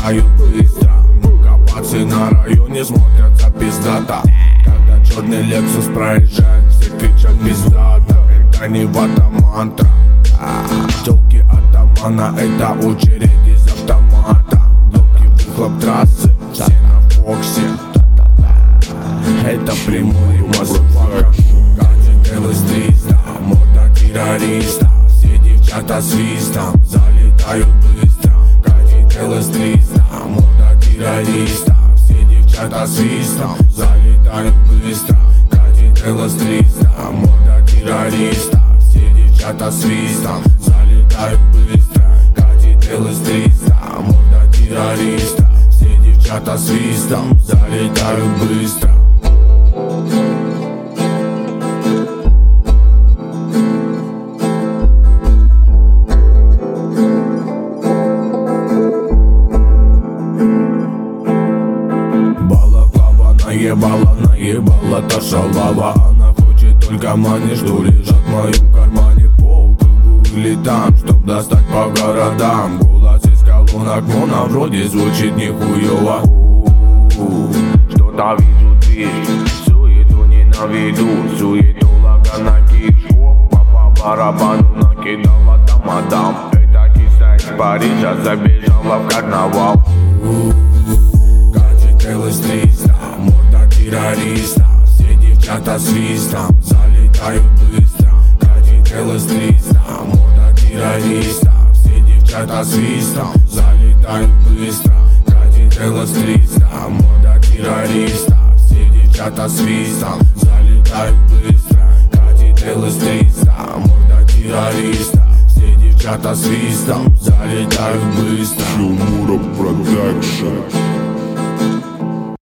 залетают быстро. Ну-ка, пацы на районе смотрятся пиздато. Когда черный Лексус проезжает, все кричат пиздато. Это не вата мантра. Тёлки атамана, это очередь из автомата. Долгий выхлоп трассы, все на Фоксе. Это прямой мазафака. Гаджет ЛС-300, мода террориста. Все девчата свистом залетают быстро. Гаджет ЛС-300, мода террориста. Все девчата свистом залетают быстро. Гаджет ЛС-300, мода террориста. Все девчата свистом залетают быстро. Гаджет ЛС-300, мода террориста. Все девчата свистом залетают быстро. Балаклава наебала та шалава. Она хочет только мани, что лежат в моем кармане. По кругу или там, чтоб достать по городам. Голос из колонок моно вроде звучит нихуёво. Что-то вижу движ, суету ненавиду. Суетолога на киш, по барабану накидала тамадам. Это киса из Парижа забежала в карнавал. Гаджет ЛС-300, морда террориста. Все девчата свистом залетают быстро. Гаджет ЛС-300, морда террориста. Все девчата свистом залетают быстро. Гаджет ЛС-300, морда террориста. Все девчата свистом залетают быстро. Гаджет ЛС-300, морда террориста. Все девчата свистом залетают быстро. Филмура Продакшн.